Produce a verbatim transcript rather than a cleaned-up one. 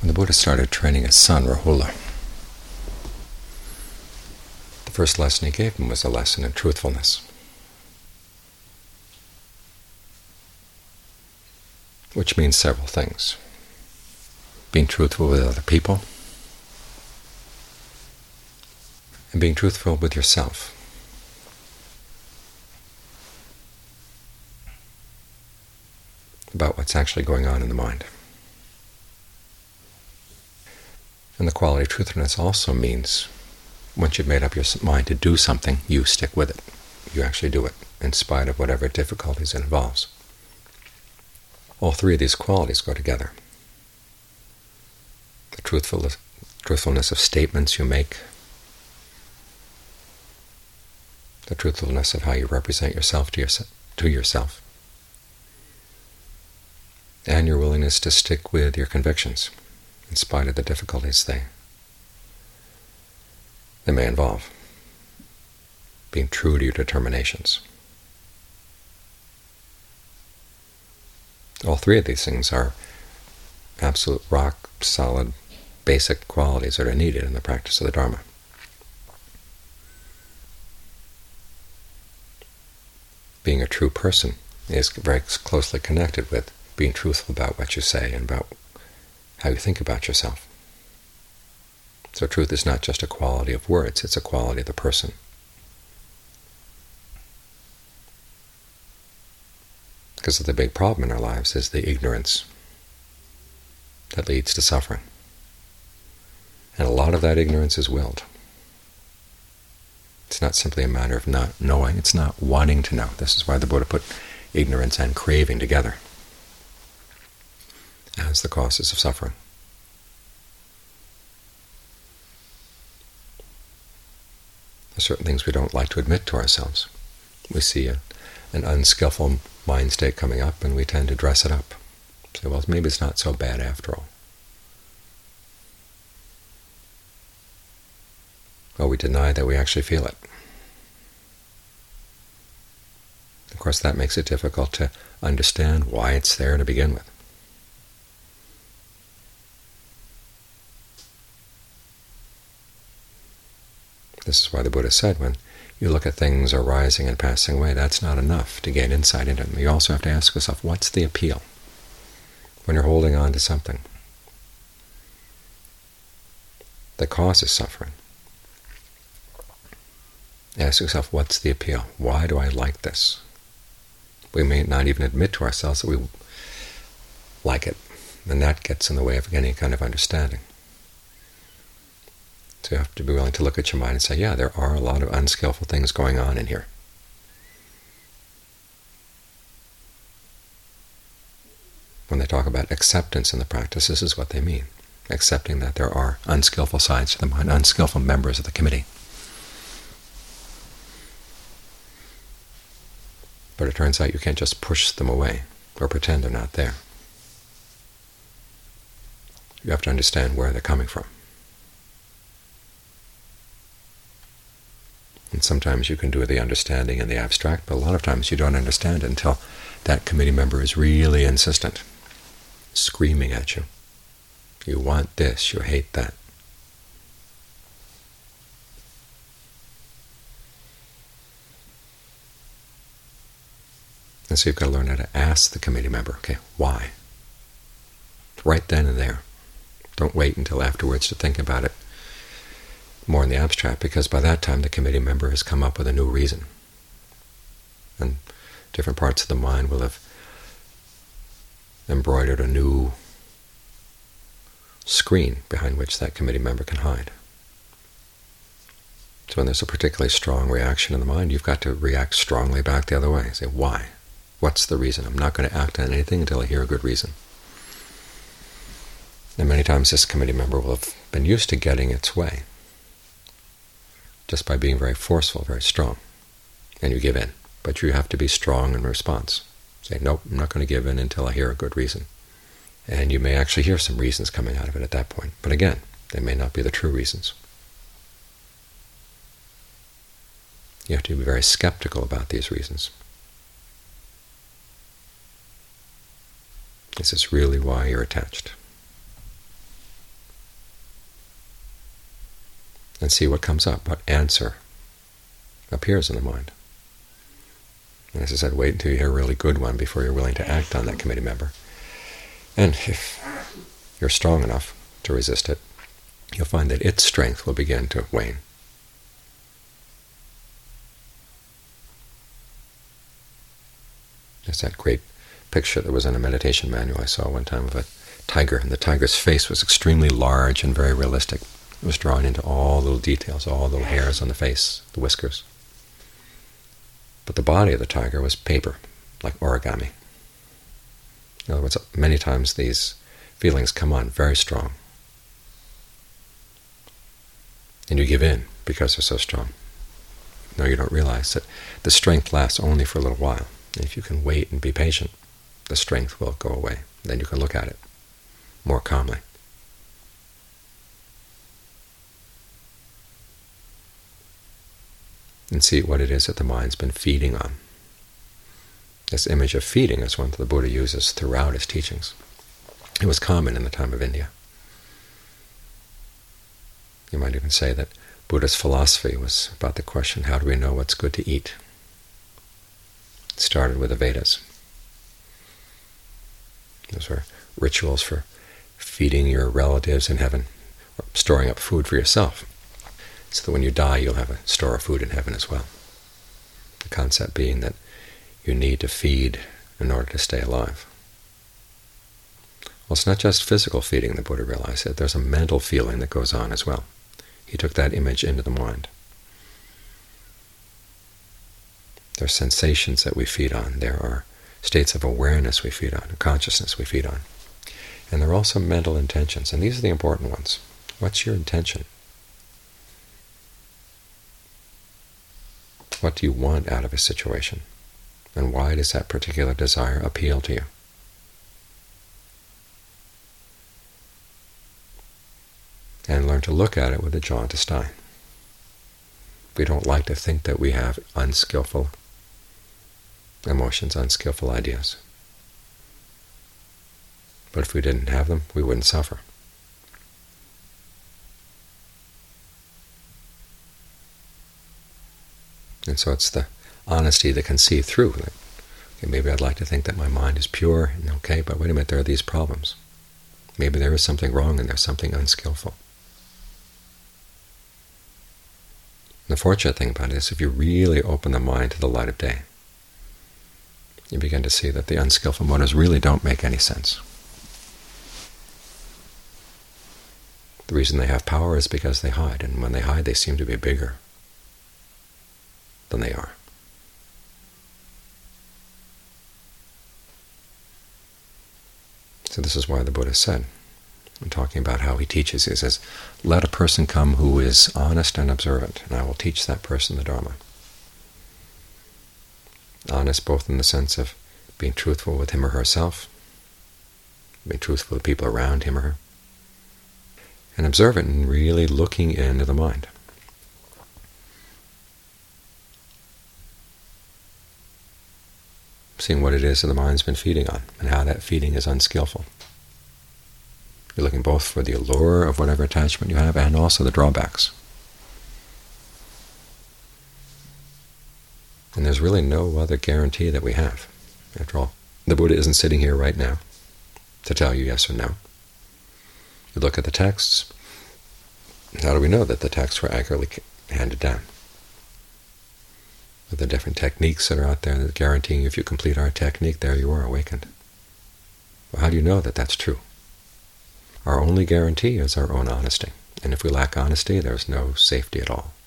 the Buddha started training his son, Rahula, the first lesson he gave him was a lesson in truthfulness, which means several things. Being truthful with other people, and being truthful with yourself. About what's actually going on in the mind. And the quality of truthfulness also means once you've made up your mind to do something, you stick with it. You actually do it, in spite of whatever difficulties it involves. All three of these qualities go together. The truthfulness, truthfulness of statements you make, the truthfulness of how you represent yourself to, your, to yourself, and your willingness to stick with your convictions, in spite of the difficulties they, they may involve. Being true to your determinations. All three of these things are absolute rock-solid, basic qualities that are needed in the practice of the Dharma. Being a true person is very closely connected with being truthful about what you say and about how you think about yourself. So truth is not just a quality of words, it's a quality of the person. Because the big problem in our lives is the ignorance that leads to suffering. And a lot of that ignorance is willed. It's not simply a matter of not knowing, it's not wanting to know. This is why the Buddha put ignorance and craving together as the causes of suffering. There are certain things we don't like to admit to ourselves. We see a, an unskillful mind state coming up, and we tend to dress it up. Say, well, maybe it's not so bad after all. Well, we deny that we actually feel it. Of course, that makes it difficult to understand why it's there to begin with. This is why the Buddha said when you look at things arising and passing away, that's not enough to gain insight into them. You also have to ask yourself, what's the appeal when you're holding on to something that causes suffering? Ask yourself, what's the appeal? Why do I like this? We may not even admit to ourselves that we like it, and that gets in the way of any kind of understanding. So you have to be willing to look at your mind and say, yeah, there are a lot of unskillful things going on in here. When they talk about acceptance in the practice, this is what they mean. Accepting that there are unskillful sides to the mind, unskillful members of the committee. But it turns out you can't just push them away or pretend they're not there. You have to understand where they're coming from. And sometimes you can do the understanding in the abstract, but a lot of times you don't understand it until that committee member is really insistent, screaming at you. You want this, you hate that. And so you've got to learn how to ask the committee member, okay, why? Right then and there. Don't wait until afterwards to think about it more in the abstract, because by that time the committee member has come up with a new reason. And different parts of the mind will have embroidered a new screen behind which that committee member can hide. So when there's a particularly strong reaction in the mind, you've got to react strongly back the other way. Say, why? What's the reason? I'm not going to act on anything until I hear a good reason. And many times this committee member will have been used to getting its way just by being very forceful, very strong, and you give in. But you have to be strong in response. Say, nope, I'm not going to give in until I hear a good reason. And you may actually hear some reasons coming out of it at that point. But again, they may not be the true reasons. You have to be very skeptical about these reasons. Is this really why you're attached? and see what comes up, what answer appears in the mind. And as I said, wait until you hear a really good one before you're willing to act on that committee member. And if you're strong enough to resist it, you'll find that its strength will begin to wane. There's that great picture that was in a meditation manual I saw one time of a tiger, and the tiger's face was extremely large and very realistic. It was drawn into all little details, all little hairs on the face, the whiskers. But the body of the tiger was paper, like origami. In other words, many times these feelings come on very strong, and you give in because they're so strong. No, you don't realize that the strength lasts only for a little while. And if you can wait and be patient, the strength will go away. Then you can look at it more calmly. And see what it is that the mind's been feeding on. This image of feeding is one that the Buddha uses throughout his teachings. It was common in the time of India. You might even say that Buddha's philosophy was about the question, how do we know what's good to eat? It started with the Vedas. Those were rituals for feeding your relatives in heaven, or storing up food for yourself, so that when you die you'll have a store of food in heaven as well. The concept being that you need to feed in order to stay alive. Well, it's not just physical feeding, the Buddha realized, that there's a mental feeling that goes on as well. He took that image into the mind. There are sensations that we feed on. There are states of awareness we feed on, consciousness we feed on. And there are also mental intentions, and these are the important ones. What's your intention? What do you want out of a situation? And why does that particular desire appeal to you? And learn to look at it with a jaundiced eye. We don't like to think that we have unskillful emotions, unskillful ideas. But if we didn't have them, we wouldn't suffer. And so it's the honesty that can see through that. Okay, maybe I'd like to think that my mind is pure, and okay, but wait a minute, there are these problems. Maybe there is something wrong and there's something unskillful. The fortunate thing about it is if you really open the mind to the light of day, you begin to see that the unskillful motives really don't make any sense. The reason they have power is because they hide, and when they hide they seem to be bigger than they are. So this is why the Buddha said, when talking about how he teaches, he says, let a person come who is honest and observant, and I will teach that person the Dharma. Honest both in the sense of being truthful with him or herself, being truthful with people around him or her, and observant in really looking into the mind. Seeing what it is that the mind's been feeding on, and how that feeding is unskillful. You're looking both for the allure of whatever attachment you have and also the drawbacks. And there's really no other guarantee that we have. After all, the Buddha isn't sitting here right now to tell you yes or no. You look at the texts. How do we know that the texts were accurately handed down? With the different techniques that are out there that guaranteeing if you complete our technique, there you are, awakened. Well, how do you know that that's true? Our only guarantee is our own honesty. And if we lack honesty, there's no safety at all.